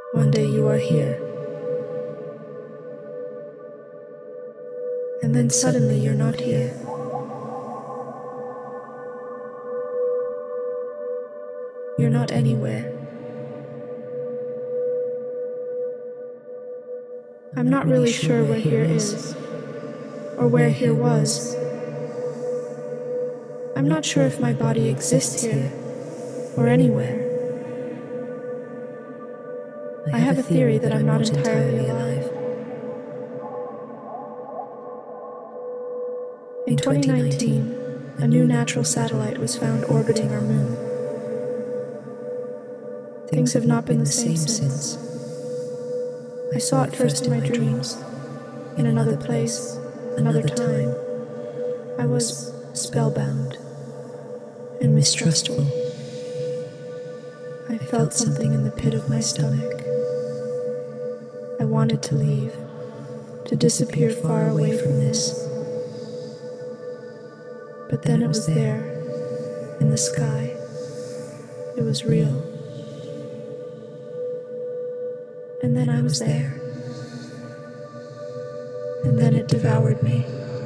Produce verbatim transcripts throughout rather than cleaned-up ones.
One day you are here, and then suddenly you're not here. You're not anywhere. I'm not really sure where here is, or where here was. I'm not sure if my body exists here, or anywhere. I have a theory that I'm not entirely alive. In twenty nineteen, a new natural satellite was found orbiting our moon. Things have not been the same since. I saw it first in my dreams, in another place, another time. I was spellbound and mistrustful. I felt something in the pit of my stomach. I wanted to leave, to disappear far away from this. But then it was there, in the sky. It was real. And then I was there. And then it devoured me.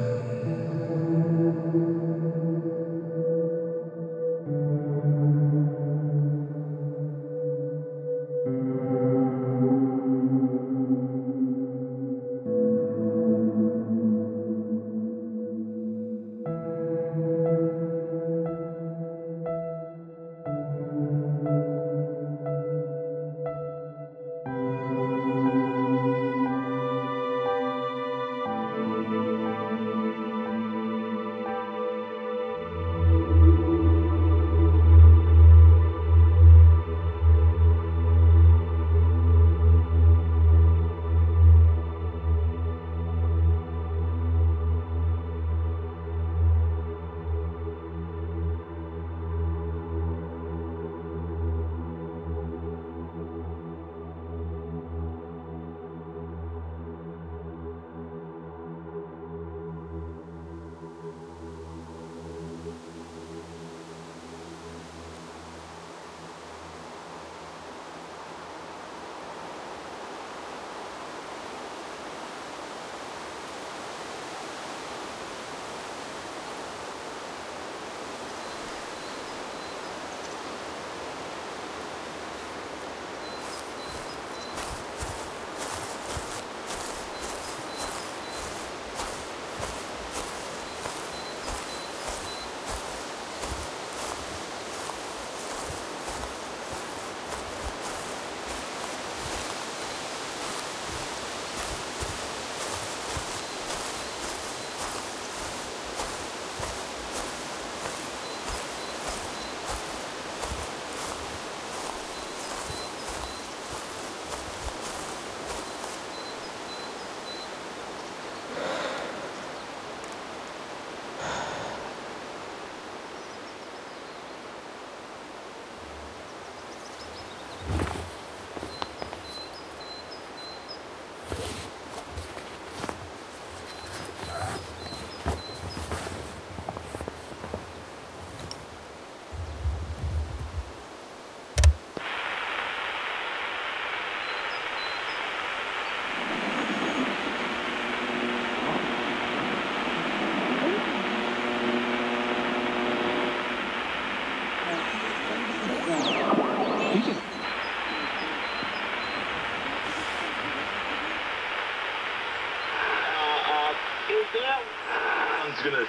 Gonna...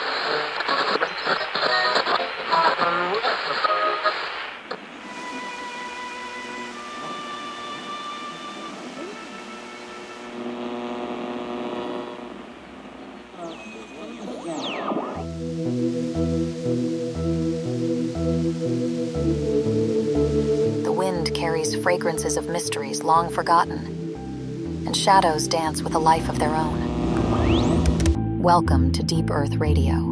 The wind carries fragrances of mysteries long forgotten, and shadows dance with a life of their own. Welcome to Deep Earth Radio.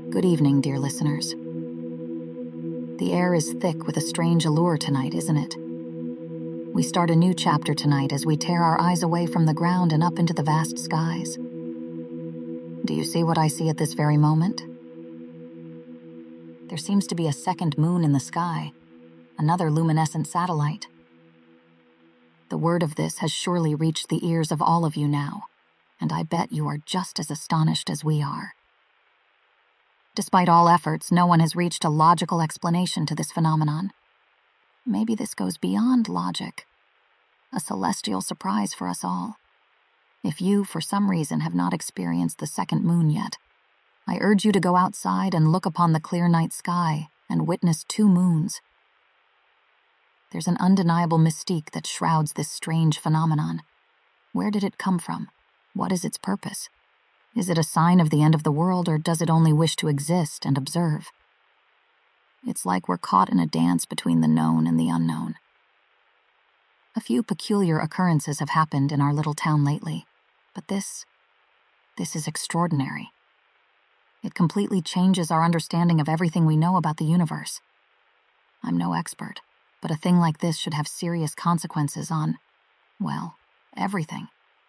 Good evening, dear listeners. The air is thick with a strange allure tonight, isn't it? We start a new chapter tonight as we tear our eyes away from the ground and up into the vast skies. Do you see what I see at this very moment? There seems to be a second moon in the sky, another luminescent satellite. The word of this has surely reached the ears of all of you now, and I bet you are just as astonished as we are. Despite all efforts, no one has reached a logical explanation to this phenomenon. Maybe this goes beyond logic, a celestial surprise for us all. If you, for some reason, have not experienced the second moon yet, I urge you to go outside and look upon the clear night sky and witness two moons. There's an undeniable mystique that shrouds this strange phenomenon. Where did it come from? What is its purpose? Is it a sign of the end of the world, or does it only wish to exist and observe? It's like we're caught in a dance between the known and the unknown. A few peculiar occurrences have happened in our little town lately, but this, this is extraordinary. It completely changes our understanding of everything we know about the universe. I'm no expert, but a thing like this should have serious consequences on, well, everything.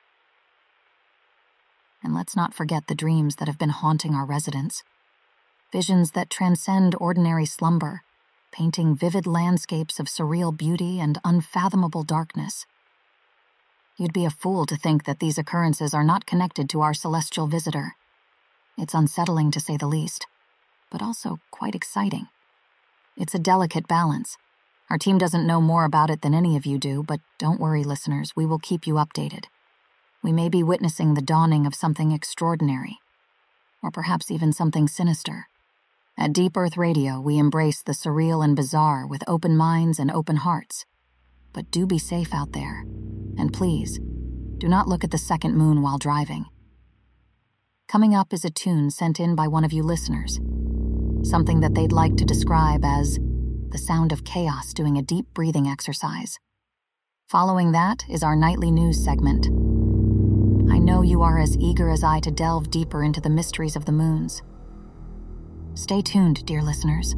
And let's not forget the dreams that have been haunting our residents. Visions that transcend ordinary slumber, painting vivid landscapes of surreal beauty and unfathomable darkness. You'd be a fool to think that these occurrences are not connected to our celestial visitor. It's unsettling to say the least, but also quite exciting. It's a delicate balance. Our team doesn't know more about it than any of you do, but don't worry, listeners, we will keep you updated. We may be witnessing the dawning of something extraordinary, or perhaps even something sinister. At Deep Earth Radio, we embrace the surreal and bizarre with open minds and open hearts. But do be safe out there, and please, do not look at the second moon while driving. Coming up is a tune sent in by one of you listeners, something that they'd like to describe as the sound of chaos doing a deep breathing exercise. Following that is our nightly news segment. I know you are as eager as I to delve deeper into the mysteries of the moons. Stay tuned, dear listeners.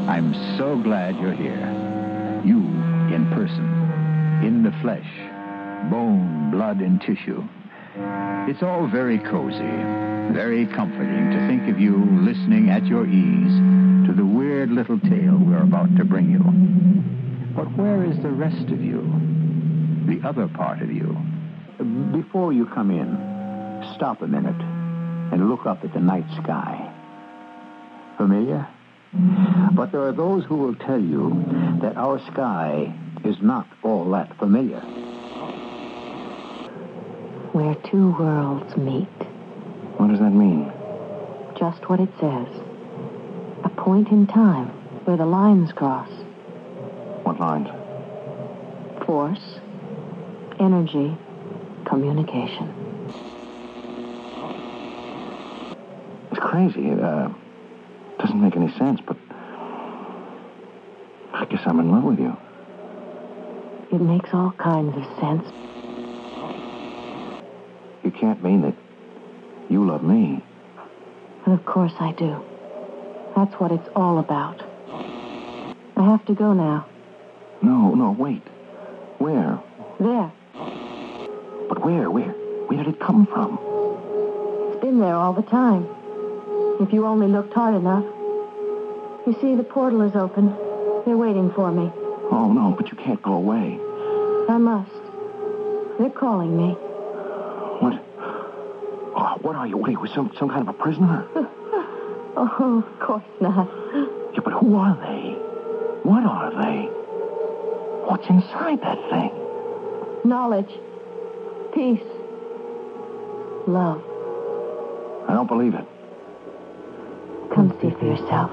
I'm so glad you're here. You, in person, in the flesh, bone, blood, and tissue. It's all very cozy, very comforting to think of you listening at your ease to the weird little tale we're about to bring you. But where is the rest of you? The other part of you? Before you come in, stop a minute and look up at the night sky. Familiar? But there are those who will tell you that our sky is not all that familiar. Where two worlds meet. What does that mean? Just what it says. A point in time where the lines cross. What lines? Force, energy, communication. It's crazy. It uh, doesn't make any sense, but I guess I'm in love with you. It makes all kinds of sense. You can't mean that you love me. And of course I do. That's what it's all about. I have to go now. No, no, wait. Where? There. But where? Where? Where did it come from? It's been there all the time. If you only looked hard enough. You see, the portal is open. They're waiting for me. Oh, no, but you can't go away. I must. They're calling me. What? Oh, what are you? What are you, some, some kind of a prisoner? Oh, of course not. Yeah, but who are they? What are they? What's inside that thing? Knowledge. Peace. Love. I don't believe it. Come see for yourself.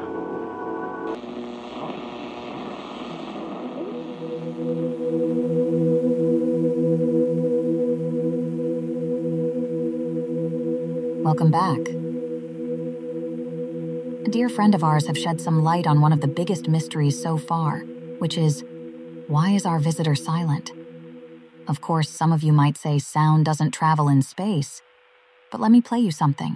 Welcome back. A dear friend of ours have shed some light on one of the biggest mysteries so far, which is, why is our visitor silent? Of course, some of you might say sound doesn't travel in space, but let me play you something.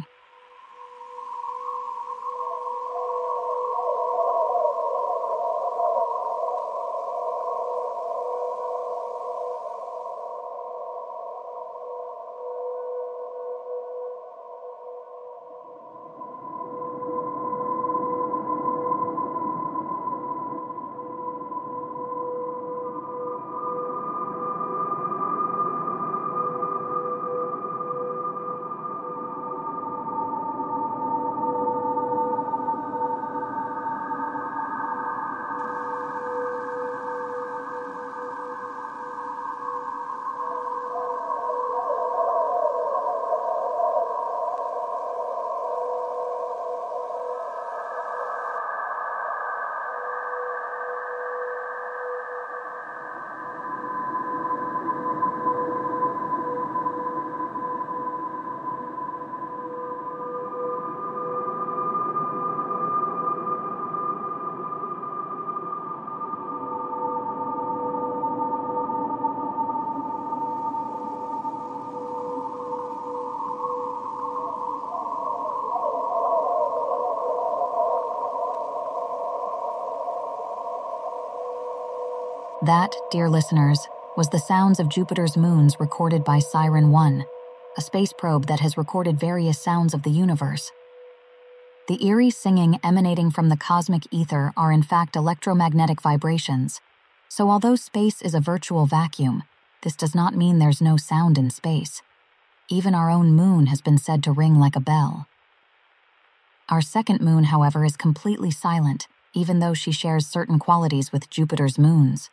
That, dear listeners, was the sounds of Jupiter's moons recorded by Siren one, a space probe that has recorded various sounds of the universe. The eerie singing emanating from the cosmic ether are in fact electromagnetic vibrations, so although space is a virtual vacuum, this does not mean there's no sound in space. Even our own moon has been said to ring like a bell. Our second moon, however, is completely silent, even though she shares certain qualities with Jupiter's moons.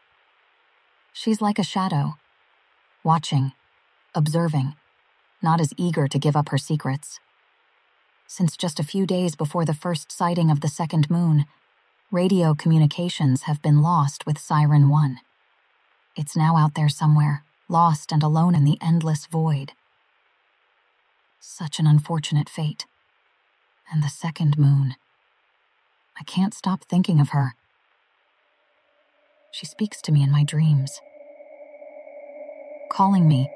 She's like a shadow, watching, observing, not as eager to give up her secrets. Since just a few days before the first sighting of the second moon, radio communications have been lost with Siren one. It's now out there somewhere, lost and alone in the endless void. Such an unfortunate fate. And the second moon. I can't stop thinking of her. She speaks to me in my dreams, calling me.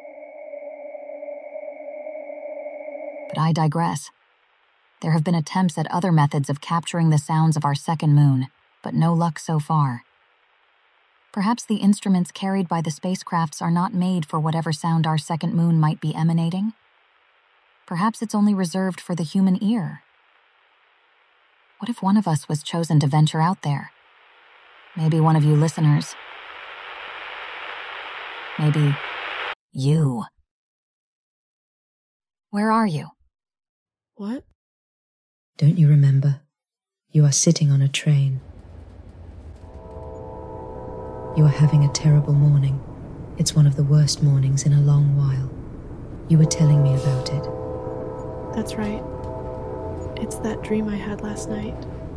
But I digress. There have been attempts at other methods of capturing the sounds of our second moon, but but no luck so far. Perhaps the instruments carried by the spacecrafts are not made for whatever sound our second moon might be emanating. Perhaps it's only reserved for the human ear. What if one of us was chosen to venture out there? Maybe one of you listeners. Maybe you. Where are you? What? Don't you remember? You are sitting on a train. You are having a terrible morning. It's one of the worst mornings in a long while. You were telling me about it. That's right. It's that dream I had last night.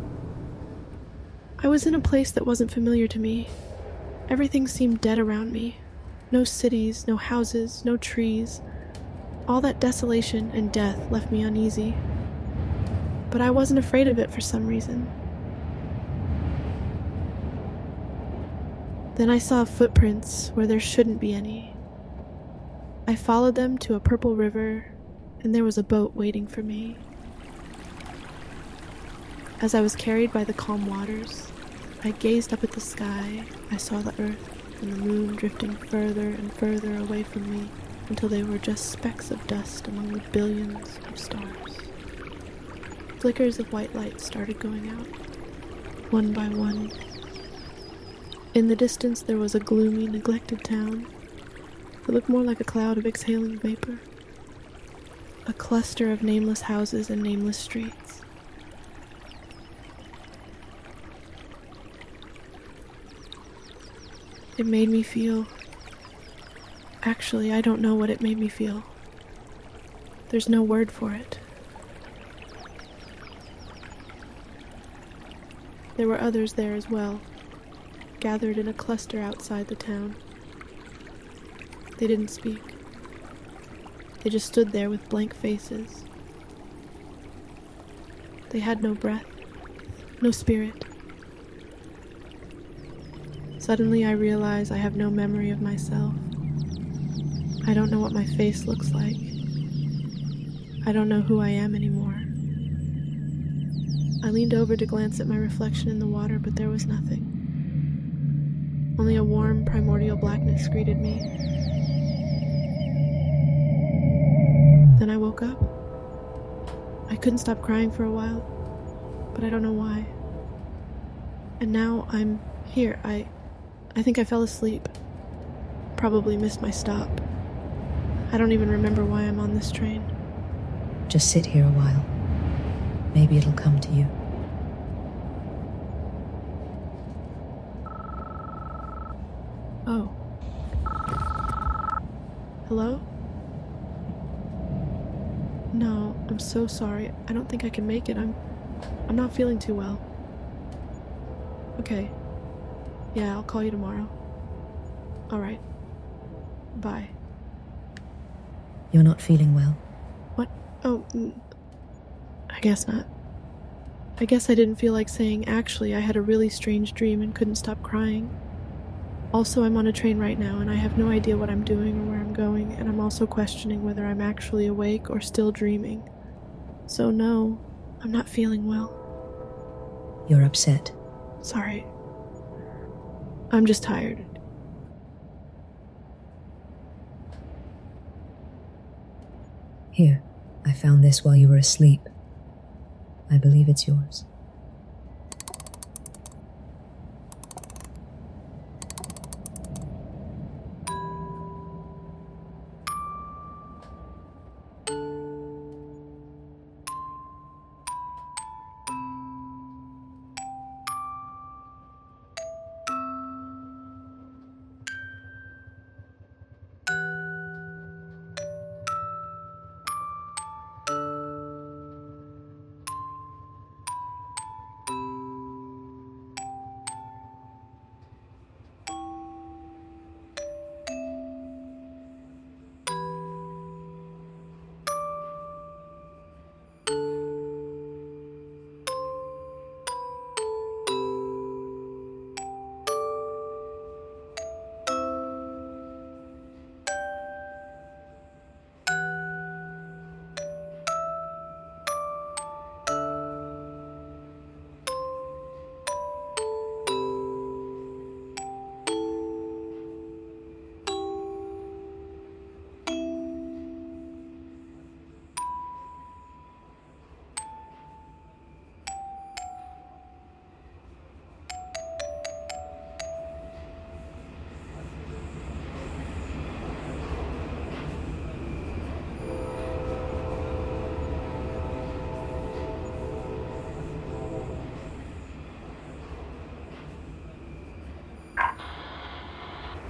I was in a place that wasn't familiar to me. Everything seemed dead around me. No cities, no houses, no trees. All that desolation and death left me uneasy. But I wasn't afraid of it for some reason. Then I saw footprints where there shouldn't be any. I followed them to a purple river, and there was a boat waiting for me. As I was carried by the calm waters, I gazed up at the sky. I saw the earth and the moon drifting further and further away from me until they were just specks of dust among the billions of stars. Flickers of white light started going out, one by one. In the distance there was a gloomy, neglected town. It looked more like a cloud of exhaling vapor. A cluster of nameless houses and nameless streets. It made me feel... Actually, I don't know what it made me feel. There's no word for it. There were others there as well, gathered in a cluster outside the town. They didn't speak. They just stood there with blank faces. They had no breath, no spirit. Suddenly I realize I have no memory of myself. I don't know what my face looks like. I don't know who I am anymore. I leaned over to glance at my reflection in the water, but there was nothing. Only a warm, primordial blackness greeted me. Then I woke up. I couldn't stop crying for a while, but I don't know why. And now I'm here. I, I think I fell asleep. Probably missed my stop. I don't even remember why I'm on this train. Just sit here a while. Maybe it'll come to you. Oh. Hello? No, I'm so sorry. I don't think I can make it. I'm I'm not feeling too well. Okay. Yeah, I'll call you tomorrow. All right. Bye. You're not feeling well? What? Oh, mm, I guess not. I guess I didn't feel like saying, actually, I had a really strange dream and couldn't stop crying. Also, I'm on a train right now, and I have no idea what I'm doing or where I'm going, and I'm also questioning whether I'm actually awake or still dreaming. So no, I'm not feeling well. You're upset. Sorry. I'm just tired. Here, I found this while you were asleep. I believe it's yours.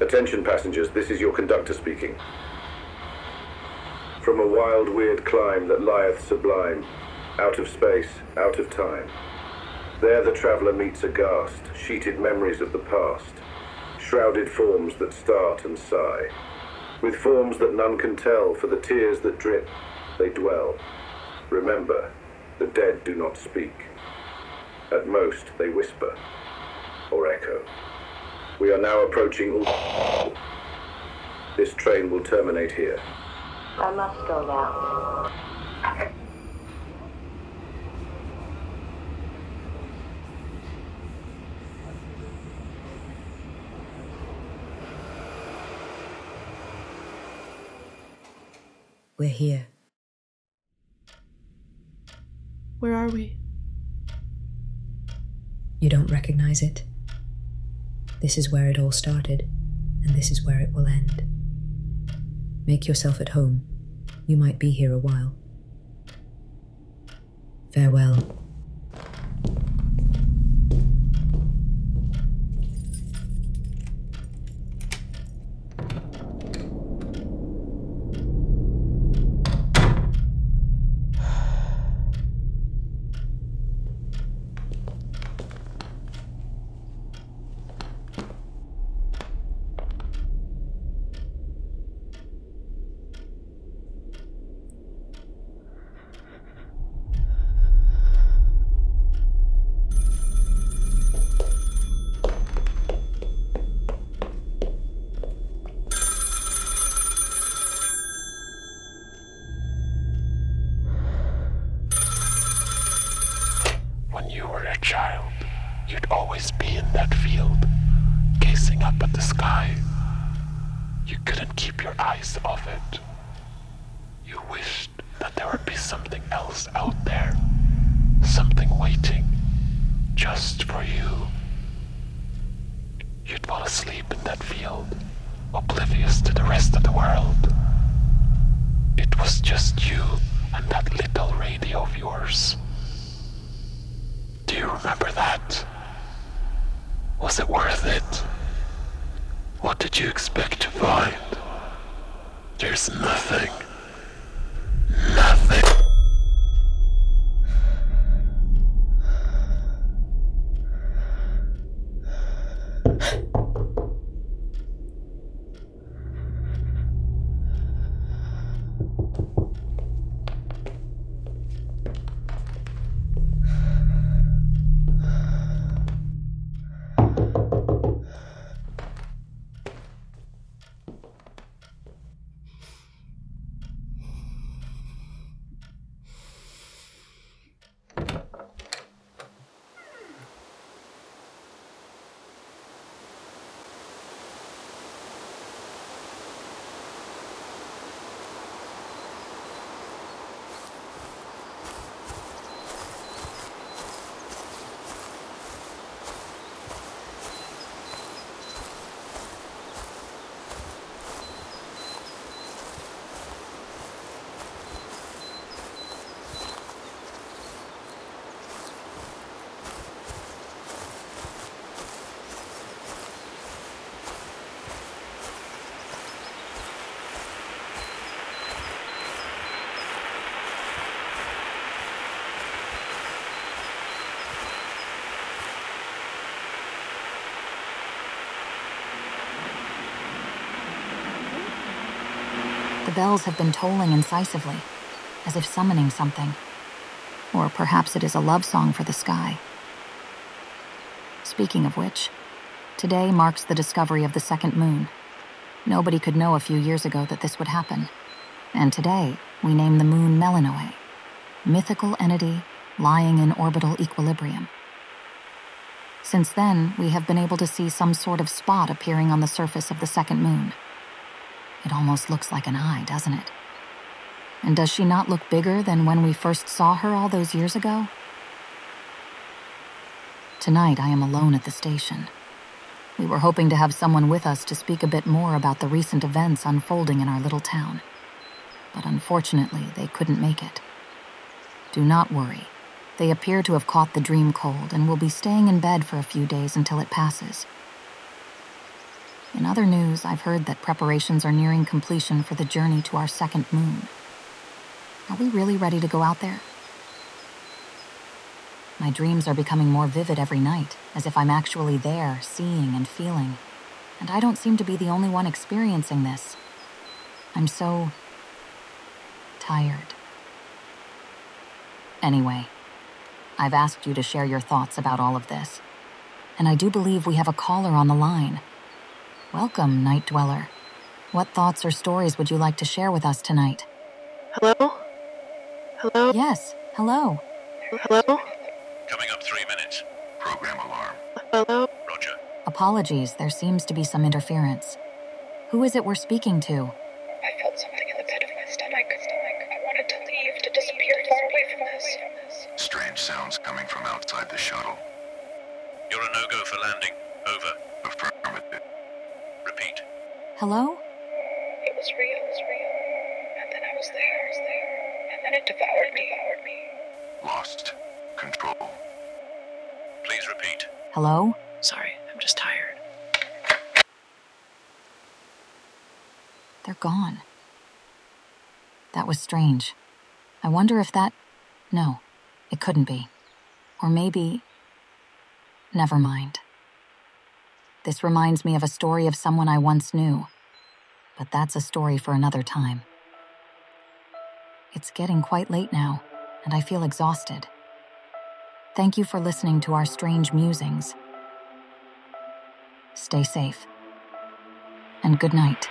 Attention passengers, this is your conductor speaking. From a wild, weird clime that lieth sublime, out of space, out of time. There the traveller meets aghast, sheeted memories of the past, shrouded forms that start and sigh, with forms that none can tell, for the tears that drip, they dwell. Remember, the dead do not speak. At most, they whisper, or echo. We are now approaching... This train will terminate here. I must go now. We're here. Where are we? You don't recognize it? This is where it all started, and this is where it will end. Make yourself at home. You might be here a while. Farewell. When you were a child, you'd always be in that field, gazing up at the sky. You couldn't keep your eyes off it. You wished that there would be something else out there, something waiting just for you. You'd fall asleep in that field, oblivious to the rest of the world. It was just you and that little radio of yours. Do you remember that? Was it worth it? What did you expect to find? There's nothing. Nothing. The bells have been tolling incisively, as if summoning something. Or perhaps it is a love song for the sky. Speaking of which, today marks the discovery of the second moon. Nobody could know a few years ago that this would happen. And today, we name the moon Melinoe, mythical entity lying in orbital equilibrium. Since then, we have been able to see some sort of spot appearing on the surface of the second moon. It almost looks like an eye, doesn't it? And does she not look bigger than when we first saw her all those years ago? Tonight, I am alone at the station. We were hoping to have someone with us to speak a bit more about the recent events unfolding in our little town. But unfortunately, they couldn't make it. Do not worry. They appear to have caught the dream cold and will be staying in bed for a few days until it passes. In other news, I've heard that preparations are nearing completion for the journey to our second moon. Are we really ready to go out there? My dreams are becoming more vivid every night, as if I'm actually there, seeing and feeling. And I don't seem to be the only one experiencing this. I'm so tired. Anyway, I've asked you to share your thoughts about all of this. And I do believe we have a caller on the line. Welcome, Night Dweller. What thoughts or stories would you like to share with us tonight? Hello? Hello? Yes, hello. Hello? Coming up three minutes. Program alarm. Hello? Roger. Apologies, there seems to be some interference. Who is it we're speaking to? I felt something in the pit of my stomach. I wanted to leave, to disappear far away from this. Strange sounds coming from outside the shuttle. You're a no-go for landing. Over. Affirmative. Repeat. Hello? It was real, it was real. And then I was there, I was there. And then it devoured me, devoured me. Lost control. Please repeat. Hello? Sorry, I'm just tired. They're gone. That was strange. I wonder if that... No, it couldn't be. Or maybe... Never mind. This reminds me of a story of someone I once knew. But that's a story for another time. It's getting quite late now, and I feel exhausted. Thank you for listening to our strange musings. Stay safe. And good night.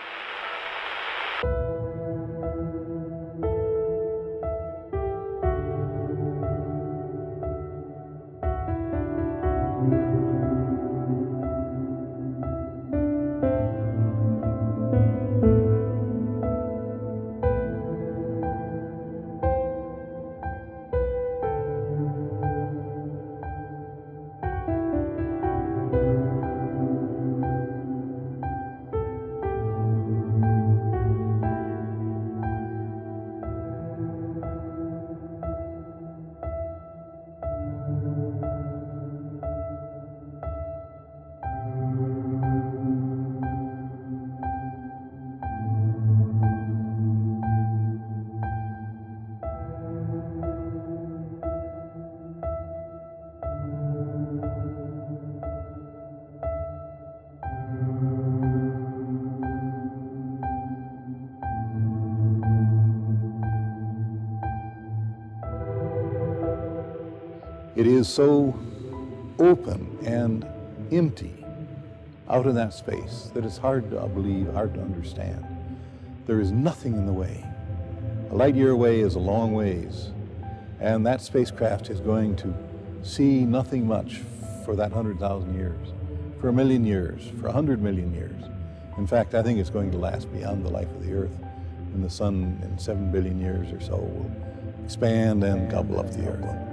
It is so open and empty out in that space that it's hard to believe, hard to understand. There is nothing in the way. A light year away is a long ways, and that spacecraft is going to see nothing much for that one hundred thousand years, for a million years, for one hundred million years. In fact, I think it's going to last beyond the life of the Earth, and the sun in seven billion years or so will expand and gobble up the Earth.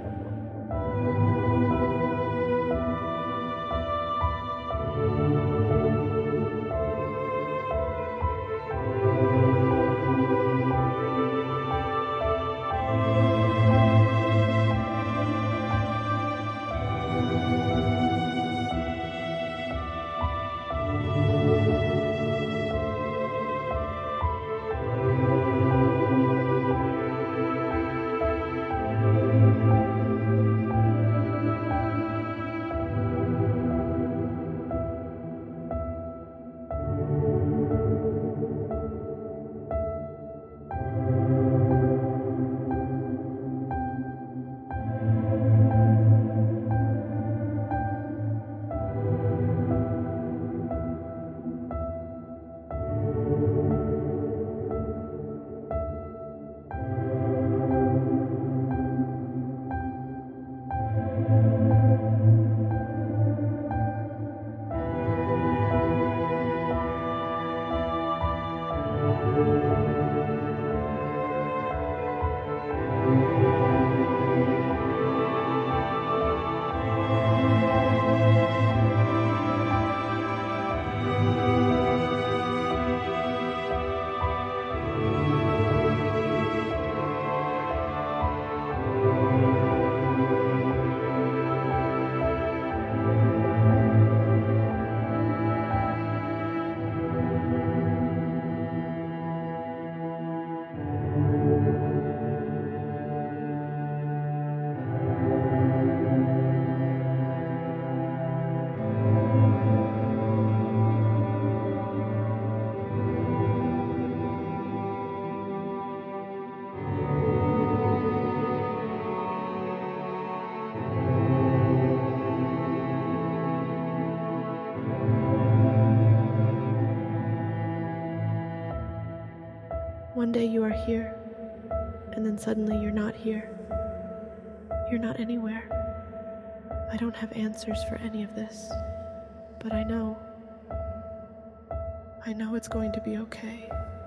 One day you are here, and then suddenly you're not here. You're not anywhere. I don't have answers for any of this, but I know. I know it's going to be okay.